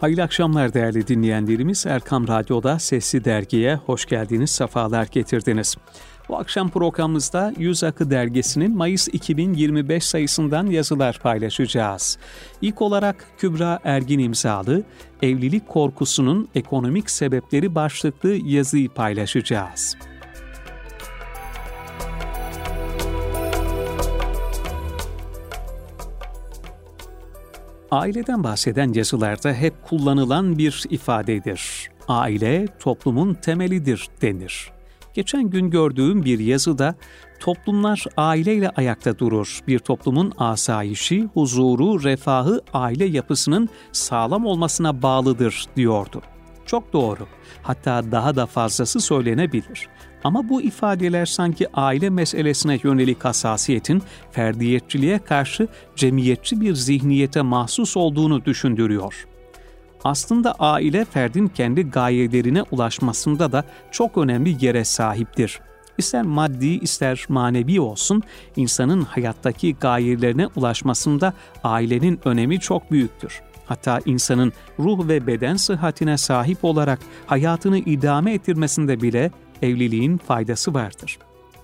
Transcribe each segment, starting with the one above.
Hayırlı akşamlar değerli dinleyenlerimiz. Erkam Radyo'da Sesli Dergi'ye hoş geldiniz, sefalar getirdiniz. Bu akşam programımızda Yüz Akı Dergisi'nin Mayıs 2025 sayısından yazılar paylaşacağız. İlk olarak Kübra Ergin imzalı Evlilik Korkusunun Ekonomik Sebepleri başlıklı yazıyı paylaşacağız. Aileden bahseden yazılarda hep kullanılan bir ifadedir. Aile toplumun temelidir denir. Geçen gün gördüğüm bir yazıda toplumlar aileyle ayakta durur. Bir toplumun asayişi, huzuru, refahı aile yapısının sağlam olmasına bağlıdır diyordu. Çok doğru. Hatta daha da fazlası söylenebilir. Ama bu ifadeler sanki aile meselesine yönelik hassasiyetin ferdiyetçiliğe karşı cemiyetçi bir zihniyete mahsus olduğunu düşündürüyor. Aslında aile ferdin kendi gayelerine ulaşmasında da çok önemli yere sahiptir. İster maddi ister manevi olsun, insanın hayattaki gayelerine ulaşmasında ailenin önemi çok büyüktür. Hatta insanın ruh ve beden sıhhatine sahip olarak hayatını idame ettirmesinde bile evliliğin faydası vardır.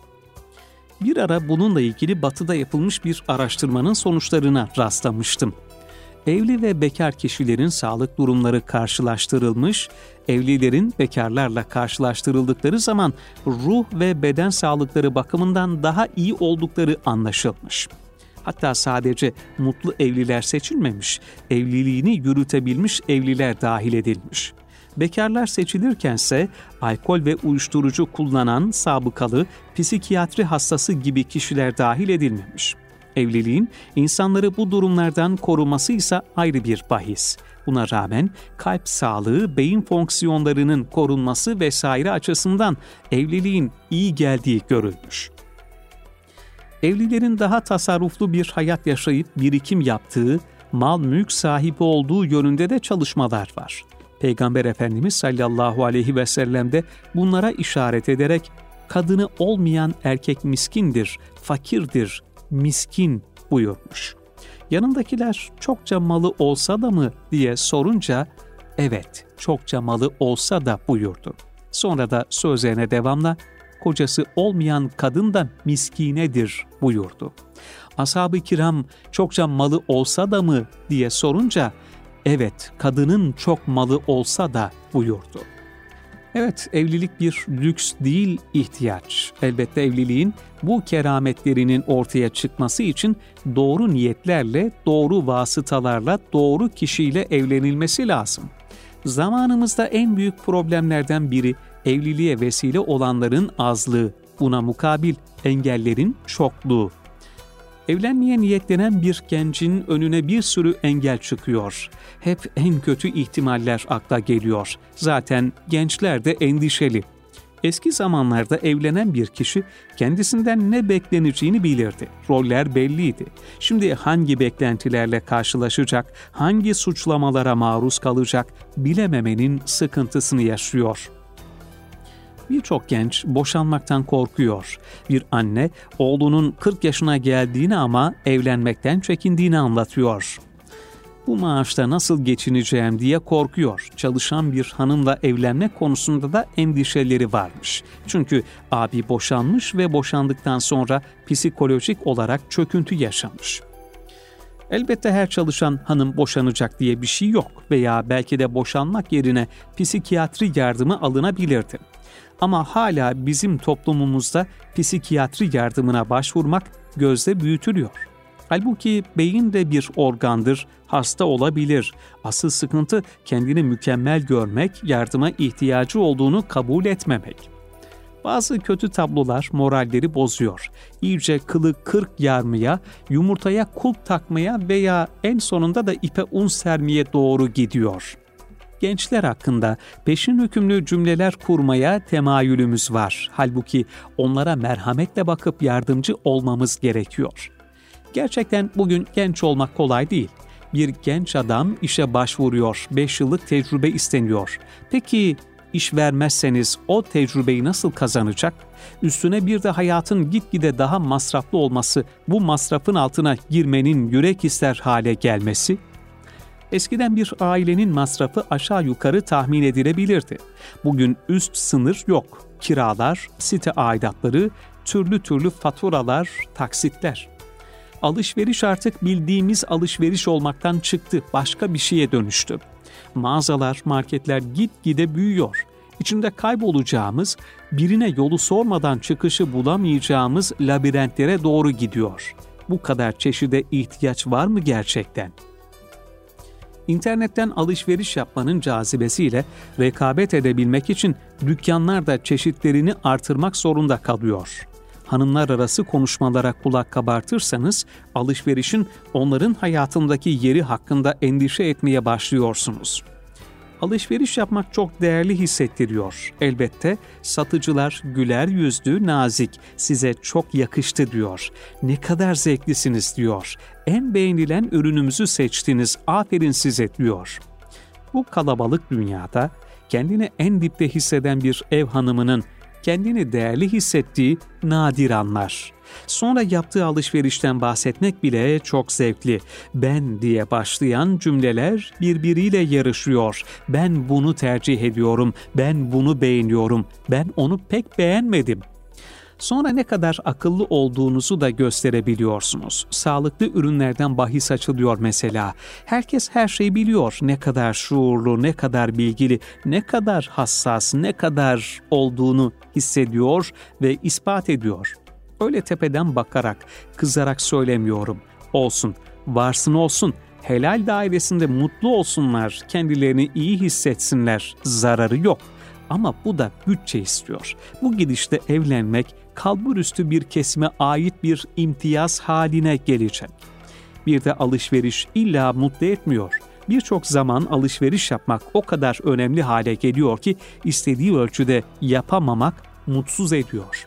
Bir ara bununla ilgili Batı'da yapılmış bir araştırmanın sonuçlarına rastlamıştım. Evli ve bekar kişilerin sağlık durumları karşılaştırılmış, evlilerin bekarlarla karşılaştırıldıkları zaman ruh ve beden sağlıkları bakımından daha iyi oldukları anlaşılmış. Hatta sadece mutlu evliler seçilmemiş, evliliğini yürütebilmiş evliler dahil edilmiş. Bekarlar seçilirkense alkol ve uyuşturucu kullanan sabıkalı, psikiyatri hastası gibi kişiler dahil edilmemiş. Evliliğin insanları bu durumlardan koruması ise ayrı bir bahis. Buna rağmen kalp sağlığı, beyin fonksiyonlarının korunması vesaire açısından evliliğin iyi geldiği görülmüş. Evlilerin daha tasarruflu bir hayat yaşayıp birikim yaptığı, mal mülk sahibi olduğu yönünde de çalışmalar var. Peygamber Efendimiz sallallahu aleyhi ve sellem de bunlara işaret ederek kadını olmayan erkek miskindir, fakirdir, miskin buyurmuş. Yanındakiler çokça malı olsa da mı diye sorunca evet çokça malı olsa da buyurdu. Sonra da sözlerine devamla kocası olmayan kadın da miskinedir buyurdu. Ashab-ı kiram çokça malı olsa da mı diye sorunca evet kadının çok malı olsa da buyurdu. Evet, evlilik bir lüks değil, ihtiyaç. Elbette evliliğin bu kerametlerinin ortaya çıkması için doğru niyetlerle, doğru vasıtalarla, doğru kişiyle evlenilmesi lazım. Zamanımızda en büyük problemlerden biri evliliğe vesile olanların azlığı, buna mukabil engellerin çokluğu. Evlenmeye niyetlenen bir gencin önüne bir sürü engel çıkıyor. Hep en kötü ihtimaller akla geliyor. Zaten gençler de endişeli. Eski zamanlarda evlenen bir kişi kendisinden ne bekleneceğini bilirdi. Roller belliydi. Şimdi hangi beklentilerle karşılaşacak, hangi suçlamalara maruz kalacak bilememenin sıkıntısını yaşıyor. Birçok genç boşanmaktan korkuyor. Bir anne oğlunun 40 yaşına geldiğini ama evlenmekten çekindiğini anlatıyor. Bu maaşla nasıl geçineceğim diye korkuyor. Çalışan bir hanımla evlenme konusunda da endişeleri varmış. Çünkü abi boşanmış ve boşandıktan sonra psikolojik olarak çöküntü yaşamış. Elbette her çalışan hanım boşanacak diye bir şey yok veya belki de boşanmak yerine psikiyatri yardımı alınabilirdi. Ama hala bizim toplumumuzda psikiyatri yardımına başvurmak gözde büyütülüyor. Halbuki beyin de bir organdır, hasta olabilir. Asıl sıkıntı kendini mükemmel görmek, yardıma ihtiyacı olduğunu kabul etmemek. Bazı kötü tablolar moralleri bozuyor. İyice kılı kırk yarmaya, yumurtaya kulp takmaya veya en sonunda da ipe un sermeye doğru gidiyor. Gençler hakkında peşin hükümlü cümleler kurmaya temayülümüz var. Halbuki onlara merhametle bakıp yardımcı olmamız gerekiyor. Gerçekten bugün genç olmak kolay değil. Bir genç adam işe başvuruyor, 5 yıllık tecrübe isteniyor. Peki iş vermezseniz o tecrübeyi nasıl kazanacak? Üstüne bir de hayatın gitgide daha masraflı olması, bu masrafın altına girmenin yürek ister hale gelmesi. Eskiden bir ailenin masrafı aşağı yukarı tahmin edilebilirdi. Bugün üst sınır yok. Kiralar, site aidatları, türlü türlü faturalar, taksitler. Alışveriş artık bildiğimiz alışveriş olmaktan çıktı, başka bir şeye dönüştü. Mağazalar, marketler gitgide büyüyor. İçinde kaybolacağımız, birine yolu sormadan çıkışı bulamayacağımız labirentlere doğru gidiyor. Bu kadar çeşide ihtiyaç var mı gerçekten? İnternetten alışveriş yapmanın cazibesiyle rekabet edebilmek için dükkanlar da çeşitlerini artırmak zorunda kalıyor. Hanımlar arası konuşmalara kulak kabartırsanız alışverişin onların hayatındaki yeri hakkında endişe etmeye başlıyorsunuz. Alışveriş yapmak çok değerli hissettiriyor. Elbette satıcılar güler yüzlü, nazik, size çok yakıştı diyor. Ne kadar zevklisiniz diyor. En beğenilen ürünümüzü seçtiniz, aferin size diyor. Bu kalabalık dünyada kendini en dipte hisseden bir ev hanımının kendini değerli hissettiği nadir anlar. Sonra yaptığı alışverişten bahsetmek bile çok zevkli. Ben diye başlayan cümleler birbiriyle yarışıyor. Ben bunu tercih ediyorum, ben bunu beğeniyorum, ben onu pek beğenmedim. Sonra ne kadar akıllı olduğunuzu da gösterebiliyorsunuz. Sağlıklı ürünlerden bahis açılıyor mesela. Herkes her şeyi biliyor. Ne kadar şuurlu, ne kadar bilgili, ne kadar hassas, ne kadar olduğunu hissediyor ve ispat ediyor. Öyle tepeden bakarak, kızarak söylemiyorum. Olsun, varsın olsun. Helal dairesinde mutlu olsunlar, kendilerini iyi hissetsinler. Zararı yok. Ama bu da bütçe istiyor. Bu gidişte evlenmek kalburüstü bir kesime ait bir imtiyaz haline gelecek. Bir de alışveriş illa mutlu etmiyor. Birçok zaman alışveriş yapmak o kadar önemli hale geliyor ki istediği ölçüde yapamamak mutsuz ediyor.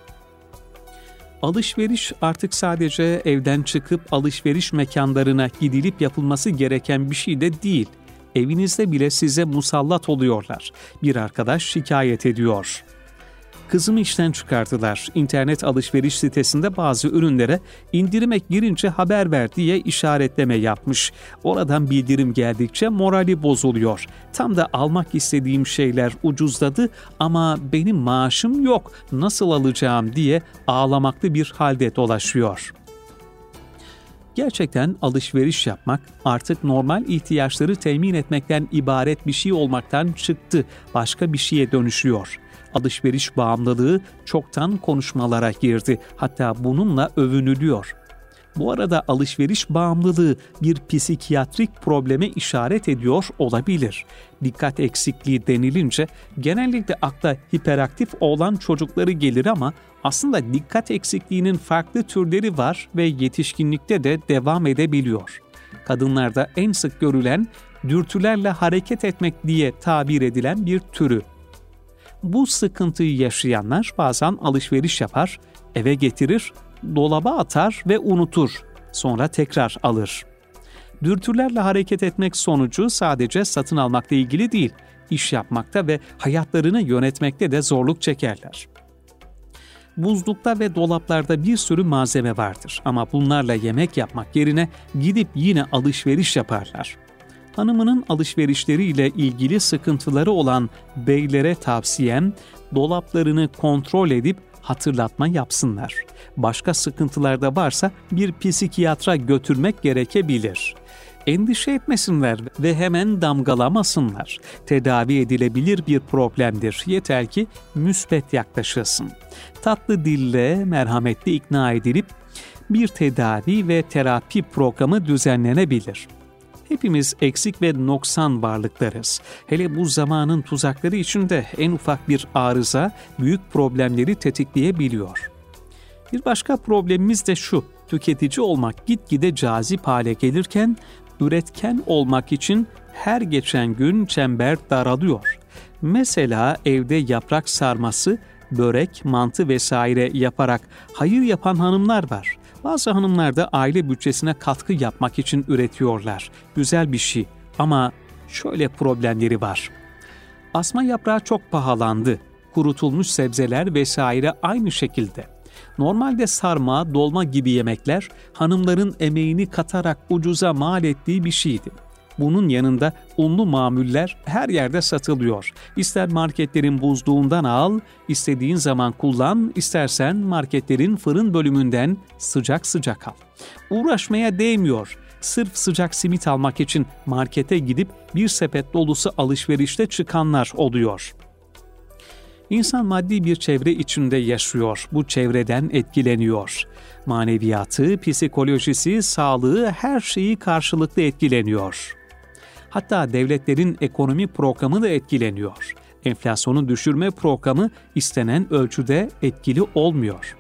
Alışveriş artık sadece evden çıkıp alışveriş mekanlarına gidilip yapılması gereken bir şey de değil. Evinizde bile size musallat oluyorlar. Bir arkadaş şikayet ediyor. Kızımı işten çıkardılar. İnternet alışveriş sitesinde bazı ürünlere indirime girince haber ver diye işaretleme yapmış. Oradan bildirim geldikçe morali bozuluyor. Tam da almak istediğim şeyler ucuzladı ama benim maaşım yok. Nasıl alacağım diye ağlamaklı bir halde dolaşıyor. Gerçekten alışveriş yapmak artık normal ihtiyaçları temin etmekten ibaret bir şey olmaktan çıktı, başka bir şeye dönüşüyor. Alışveriş bağımlılığı çoktan konuşmalara girdi, hatta bununla övünülüyor. Bu arada alışveriş bağımlılığı bir psikiyatrik probleme işaret ediyor olabilir. Dikkat eksikliği denilince genellikle akla hiperaktif olan çocukları gelir ama aslında dikkat eksikliğinin farklı türleri var ve yetişkinlikte de devam edebiliyor. Kadınlarda en sık görülen dürtülerle hareket etmek diye tabir edilen bir türü. Bu sıkıntıyı yaşayanlar bazen alışveriş yapar, eve getirir, dolaba atar ve unutur. Sonra tekrar alır. Dürtülerle hareket etmek sonucu sadece satın almakla ilgili değil, iş yapmakta ve hayatlarını yönetmekte de zorluk çekerler. Buzlukta ve dolaplarda bir sürü malzeme vardır ama bunlarla yemek yapmak yerine gidip yine alışveriş yaparlar. Hanımının alışverişleriyle ilgili sıkıntıları olan beylere tavsiyem, dolaplarını kontrol edip hatırlatma yapsınlar. Başka sıkıntılar da varsa bir psikiyatra götürmek gerekebilir. Endişe etmesinler ve hemen damgalamasınlar. Tedavi edilebilir bir problemdir. Yeter ki müspet yaklaşılsın. Tatlı dille, merhametli ikna edilip bir tedavi ve terapi programı düzenlenebilir. Hepimiz eksik ve noksan varlıklarız. Hele bu zamanın tuzakları içinde en ufak bir arıza büyük problemleri tetikleyebiliyor. Bir başka problemimiz de şu: tüketici olmak gitgide cazip hale gelirken üretken olmak için her geçen gün çember daralıyor. Mesela evde yaprak sarması, börek, mantı vesaire yaparak hayır yapan hanımlar var. Bazı hanımlar da aile bütçesine katkı yapmak için üretiyorlar. Güzel bir şey ama şöyle problemleri var. Asma yaprağı çok pahalandı. Kurutulmuş sebzeler vesaire aynı şekilde. Normalde sarma, dolma gibi yemekler hanımların emeğini katarak ucuza mal ettiği bir şeydi. Bunun yanında unlu mamuller her yerde satılıyor. İster marketlerin buzluğundan al, istediğin zaman kullan, istersen marketlerin fırın bölümünden sıcak sıcak al. Uğraşmaya değmiyor. Sırf sıcak simit almak için markete gidip bir sepet dolusu alışverişte çıkanlar oluyor. İnsan maddi bir çevre içinde yaşıyor, bu çevreden etkileniyor. Maneviyatı, psikolojisi, sağlığı, her şeyi karşılıklı etkileniyor. Hatta devletlerin ekonomi programı da etkileniyor. Enflasyonu düşürme programı istenen ölçüde etkili olmuyor.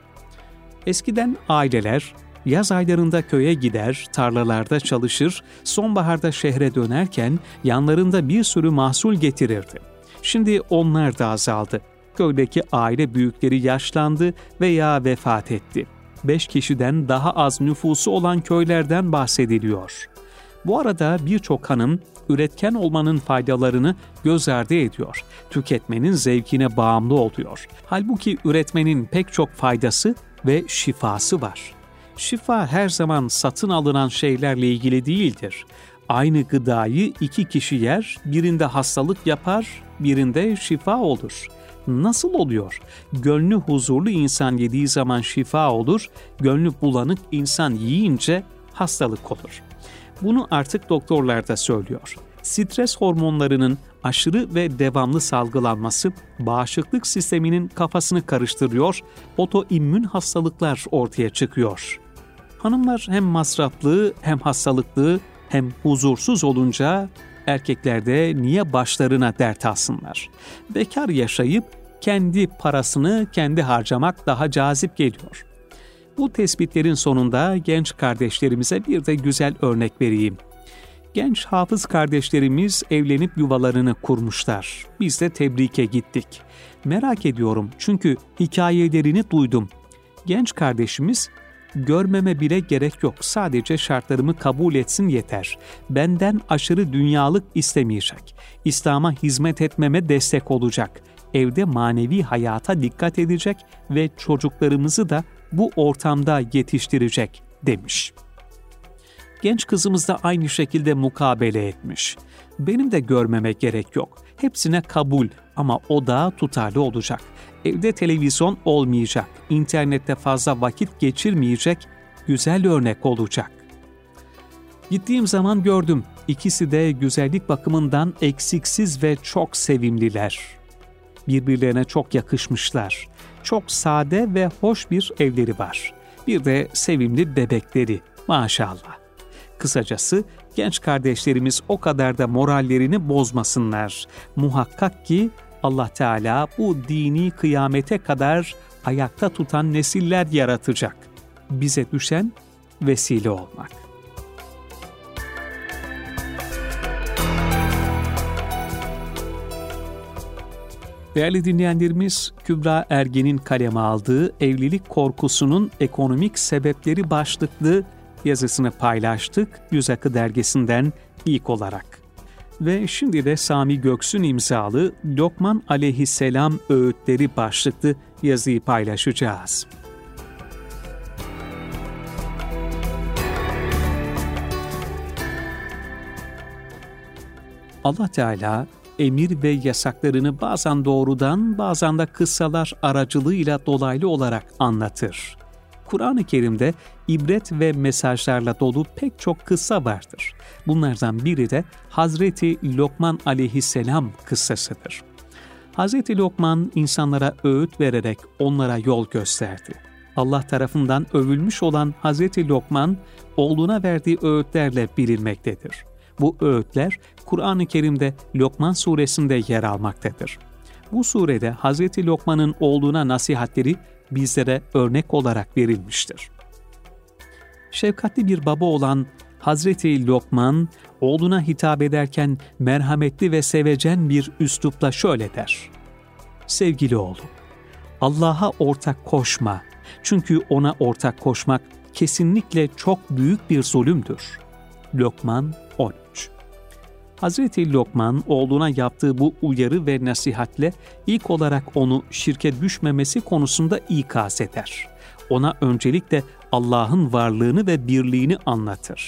Eskiden aileler yaz aylarında köye gider, tarlalarda çalışır, sonbaharda şehre dönerken yanlarında bir sürü mahsul getirirdi. Şimdi onlar da azaldı. Köydeki aile büyükleri yaşlandı veya vefat etti. 5 kişiden daha az nüfusu olan köylerden bahsediliyor. Bu arada birçok hanım üretken olmanın faydalarını göz ardı ediyor. Tüketmenin zevkine bağımlı oluyor. Halbuki üretmenin pek çok faydası ve şifası var. Şifa her zaman satın alınan şeylerle ilgili değildir. Aynı gıdayı 2 kişi yer, birinde hastalık yapar, birinde şifa olur. Nasıl oluyor? Gönlü huzurlu insan yediği zaman şifa olur, gönlü bulanık insan yiyince hastalık olur. Bunu artık doktorlar da söylüyor. Stres hormonlarının aşırı ve devamlı salgılanması bağışıklık sisteminin kafasını karıştırıyor, otoimmün hastalıklar ortaya çıkıyor. Hanımlar hem masraflı hem hastalıklı hem huzursuz olunca erkekler de niye başlarına dert alsınlar? Bekar yaşayıp kendi parasını kendi harcamak daha cazip geliyor. Bu tespitlerin sonunda genç kardeşlerimize bir de güzel örnek vereyim. Genç hafız kardeşlerimiz evlenip yuvalarını kurmuşlar. Biz de tebrike gittik. Merak ediyorum çünkü hikayelerini duydum. Genç kardeşimiz, görmeme bile gerek yok, sadece şartlarımı kabul etsin yeter. Benden aşırı dünyalık istemeyecek. İslam'a hizmet etmeme destek olacak. Evde manevi hayata dikkat edecek ve çocuklarımızı da bu ortamda yetiştirecek demiş. Genç kızımız da aynı şekilde mukabele etmiş. Benim de görmeme gerek yok. Hepsine kabul ama o da tutarlı olacak. Evde televizyon olmayacak, internette fazla vakit geçirmeyecek, güzel örnek olacak. Gittiğim zaman gördüm, ikisi de güzellik bakımından eksiksiz ve çok sevimliler. Birbirlerine çok yakışmışlar. Çok sade ve hoş bir evleri var. Bir de sevimli bebekleri, maşallah. Kısacası genç kardeşlerimiz o kadar da morallerini bozmasınlar. Muhakkak ki Allah Teala bu dini kıyamete kadar ayakta tutan nesiller yaratacak. Bize düşen vesile olmak. Değerli dinleyenlerimiz, Kübra Ergen'in kaleme aldığı Evlilik Korkusunun Ekonomik Sebepleri başlıklı yazısını paylaştık Yüz Akı dergisinden ilk olarak. Ve şimdi de Sami Göksu'nun imzalı Lokman Aleyhisselam Öğütleri başlıklı yazıyı paylaşacağız. Allah Teala emir ve yasaklarını bazen doğrudan, bazen de kıssalar aracılığıyla dolaylı olarak anlatır. Kur'an-ı Kerim'de ibret ve mesajlarla dolu pek çok kıssa vardır. Bunlardan biri de Hazreti Lokman aleyhisselam kıssasıdır. Hazreti Lokman insanlara öğüt vererek onlara yol gösterdi. Allah tarafından övülmüş olan Hazreti Lokman, oğluna verdiği öğütlerle bilinmektedir. Bu öğütler Kur'an-ı Kerim'de Lokman suresinde yer almaktadır. Bu surede Hazreti Lokman'ın oğluna nasihatleri bizlere örnek olarak verilmiştir. Şefkatli bir baba olan Hazreti Lokman, oğluna hitap ederken merhametli ve sevecen bir üslupla şöyle der: "Sevgili oğlum, Allah'a ortak koşma. Çünkü ona ortak koşmak kesinlikle çok büyük bir zulümdür." Lokman 13. Hazreti Lokman oğluna yaptığı bu uyarı ve nasihatle ilk olarak onu şirke düşmemesi konusunda ikaz eder. Ona öncelikle Allah'ın varlığını ve birliğini anlatır.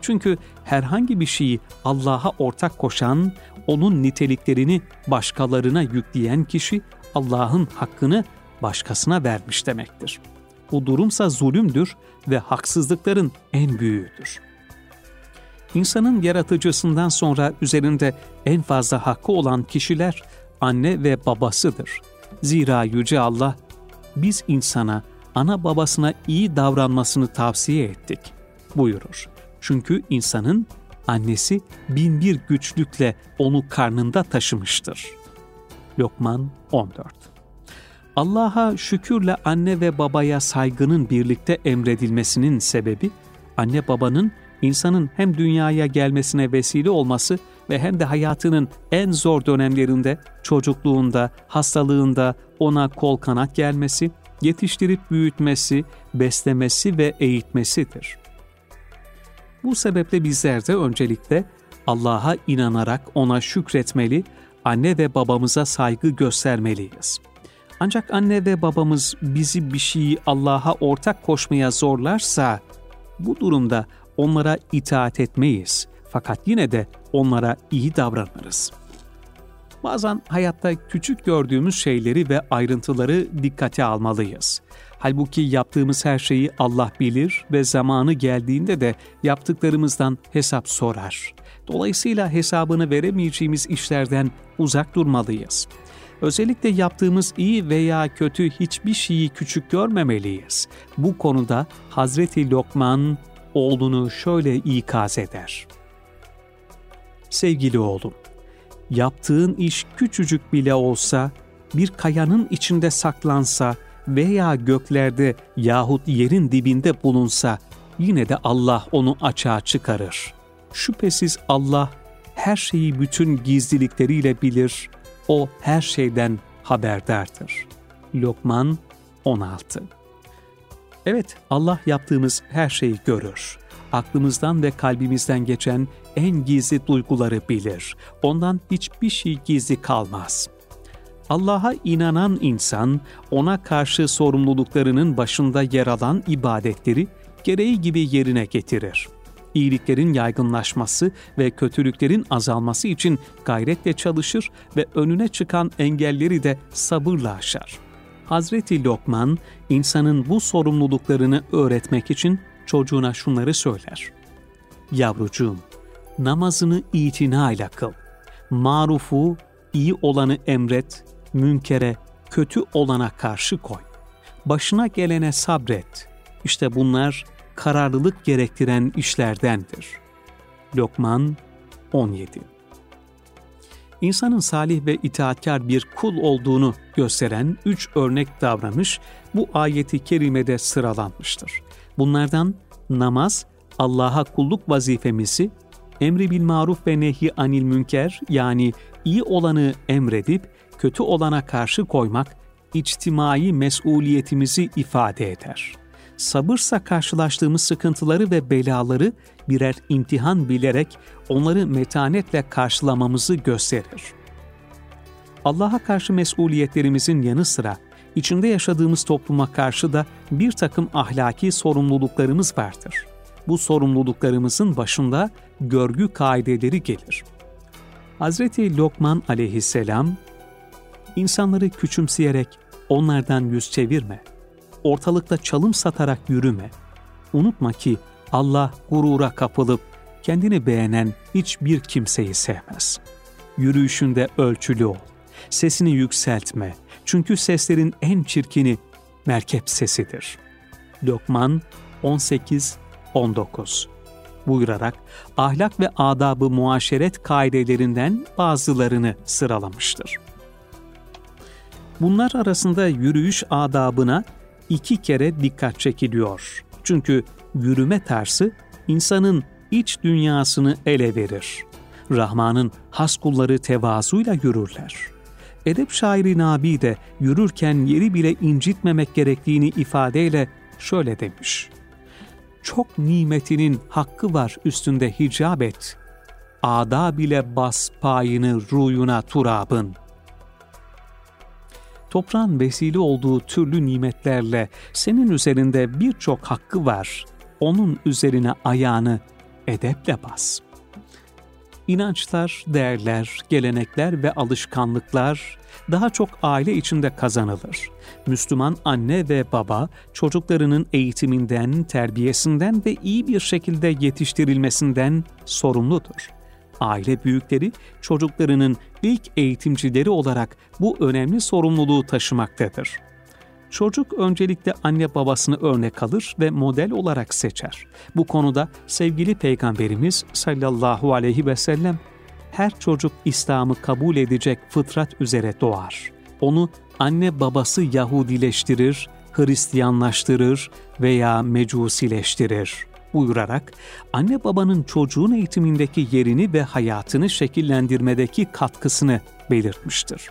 Çünkü herhangi bir şeyi Allah'a ortak koşan, onun niteliklerini başkalarına yükleyen kişi Allah'ın hakkını başkasına vermiş demektir. Bu durumsa zulümdür ve haksızlıkların en büyüğüdür. İnsanın yaratıcısından sonra üzerinde en fazla hakkı olan kişiler anne ve babasıdır. Zira Yüce Allah, biz insana, ana babasına iyi davranmasını tavsiye ettik buyurur. Çünkü insanın annesi binbir güçlükle onu karnında taşımıştır. Lokman 14. Allah'a şükürle anne ve babaya saygının birlikte emredilmesinin sebebi, anne babanın insanın hem dünyaya gelmesine vesile olması ve hem de hayatının en zor dönemlerinde, çocukluğunda, hastalığında ona kol kanat gelmesi, yetiştirip büyütmesi, beslemesi ve eğitmesidir. Bu sebeple bizler de öncelikle Allah'a inanarak ona şükretmeli, anne ve babamıza saygı göstermeliyiz. Ancak anne ve babamız bizi bir şeyi Allah'a ortak koşmaya zorlarsa, bu durumda onlara itaat etmeyiz. Fakat yine de onlara iyi davranırız. Bazen hayatta küçük gördüğümüz şeyleri ve ayrıntıları dikkate almalıyız. Halbuki yaptığımız her şeyi Allah bilir ve zamanı geldiğinde de yaptıklarımızdan hesap sorar. Dolayısıyla hesabını veremeyeceğimiz işlerden uzak durmalıyız. Özellikle yaptığımız iyi veya kötü hiçbir şeyi küçük görmemeliyiz. Bu konuda Hazreti Lokman oğlunu şöyle ikaz eder. Sevgili oğlum, yaptığın iş küçücük bile olsa, bir kayanın içinde saklansa veya göklerde yahut yerin dibinde bulunsa, yine de Allah onu açığa çıkarır. Şüphesiz Allah her şeyi bütün gizlilikleriyle bilir, o her şeyden haberdardır. Lokman 16. Evet, Allah yaptığımız her şeyi görür. Aklımızdan ve kalbimizden geçen en gizli duyguları bilir. Ondan hiçbir şey gizli kalmaz. Allah'a inanan insan, ona karşı sorumluluklarının başında yer alan ibadetleri gereği gibi yerine getirir. İyiliklerin yaygınlaşması ve kötülüklerin azalması için gayretle çalışır ve önüne çıkan engelleri de sabırla aşar. Hazreti Lokman, insanın bu sorumluluklarını öğretmek için çocuğuna şunları söyler. Yavrucuğum, namazını itinayla kıl. Marufu, iyi olanı emret, münkere, kötü olana karşı koy. Başına gelene sabret. İşte bunlar kararlılık gerektiren işlerdendir. Lokman 17. İnsanın salih ve itaatkar bir kul olduğunu gösteren 3 örnek davranış bu ayeti kerimede sıralanmıştır. Bunlardan namaz, Allah'a kulluk vazifemizi, emri bil maruf ve nehy anil münker yani iyi olanı emredip kötü olana karşı koymak, içtimai mesuliyetimizi ifade eder. Sabırsa karşılaştığımız sıkıntıları ve belaları birer imtihan bilerek onları metanetle karşılamamızı gösterir. Allah'a karşı mesuliyetlerimizin yanı sıra içinde yaşadığımız topluma karşı da bir takım ahlaki sorumluluklarımız vardır. Bu sorumluluklarımızın başında görgü kaideleri gelir. Hazreti Lokman aleyhisselam, insanları küçümseyerek onlardan yüz çevirme, ortalıkta çalım satarak yürüme. Unutma ki Allah gurura kapılıp kendini beğenen hiçbir kimseyi sevmez. Yürüyüşünde ölçülü ol, sesini yükseltme. Çünkü seslerin en çirkini merkep sesidir. Lokman 18-19 buyurarak ahlak ve adab-ı muaşeret kaidelerinden bazılarını sıralamıştır. Bunlar arasında yürüyüş adabına 2 kere dikkat çekiliyor. Çünkü yürüme tarzı insanın iç dünyasını ele verir. Rahman'ın has kulları tevazuyla yürürler. Edep şairi Nabi de yürürken yeri bile incitmemek gerektiğini ifadeyle şöyle demiş. Çok nimetinin hakkı var üstünde hicab et. Adab ile bas payını ruyuna turabın. Toprağın vesile olduğu türlü nimetlerle senin üzerinde birçok hakkı var. Onun üzerine ayağını edeple bas. İnançlar, değerler, gelenekler ve alışkanlıklar daha çok aile içinde kazanılır. Müslüman anne ve baba çocuklarının eğitiminden, terbiyesinden ve iyi bir şekilde yetiştirilmesinden sorumludur. Aile büyükleri çocuklarının ilk eğitimcileri olarak bu önemli sorumluluğu taşımaktadır. Çocuk öncelikle anne babasını örnek alır ve model olarak seçer. Bu konuda sevgili Peygamberimiz sallallahu aleyhi ve sellem, her çocuk İslam'ı kabul edecek fıtrat üzere doğar. Onu anne babası Yahudileştirir, Hristiyanlaştırır veya Mecusileştirir buyurarak anne babanın çocuğun eğitimindeki yerini ve hayatını şekillendirmedeki katkısını belirtmiştir.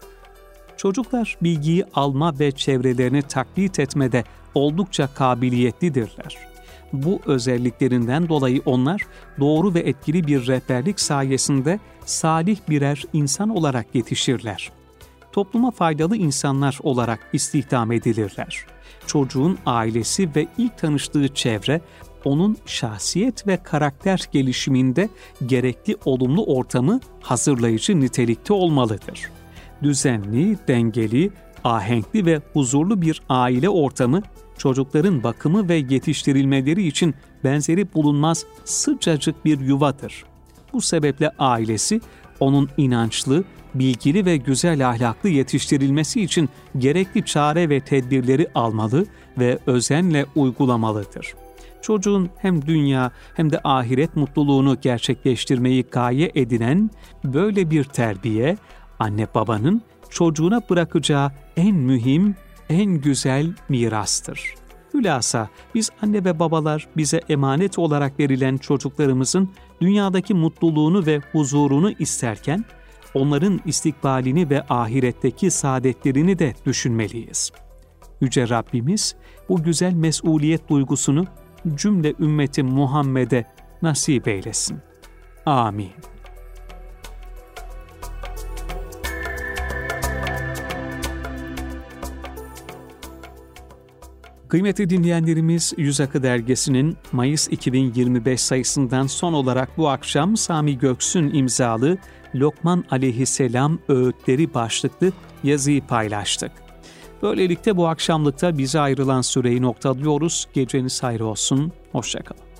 Çocuklar bilgiyi alma ve çevrelerini taklit etmede oldukça kabiliyetlidirler. Bu özelliklerinden dolayı onlar doğru ve etkili bir rehberlik sayesinde salih birer insan olarak yetişirler. Topluma faydalı insanlar olarak istihdam edilirler. Çocuğun ailesi ve ilk tanıştığı çevre, onun şahsiyet ve karakter gelişiminde gerekli olumlu ortamı hazırlayıcı nitelikte olmalıdır. Düzenli, dengeli, ahenkli ve huzurlu bir aile ortamı, çocukların bakımı ve yetiştirilmeleri için benzeri bulunmaz sıcacık bir yuvadır. Bu sebeple ailesi, onun inançlı, bilgili ve güzel ahlaklı yetiştirilmesi için gerekli çare ve tedbirleri almalı ve özenle uygulamalıdır. Çocuğun hem dünya hem de ahiret mutluluğunu gerçekleştirmeyi gaye edinen böyle bir terbiye, anne babanın çocuğuna bırakacağı en mühim, en güzel mirastır. Hülasa biz anne ve babalar bize emanet olarak verilen çocuklarımızın dünyadaki mutluluğunu ve huzurunu isterken, onların istikbalini ve ahiretteki saadetlerini de düşünmeliyiz. Yüce Rabbimiz bu güzel mesuliyet duygusunu cümle ümmeti Muhammed'e nasip eylesin. Amin. Kıymetli dinleyenlerimiz, Yüz Akı Dergisi'nin Mayıs 2025 sayısından son olarak bu akşam Sami Göksun imzalı Lokman Aleyhisselam Öğütleri başlıklı yazıyı paylaştık. Böylelikle bu akşamlıkta bize ayrılan süreyi noktalıyoruz. Geceniz hayır olsun. Hoşça kalın.